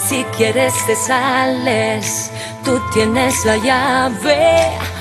Si quieres te sales, tú tienes la llave.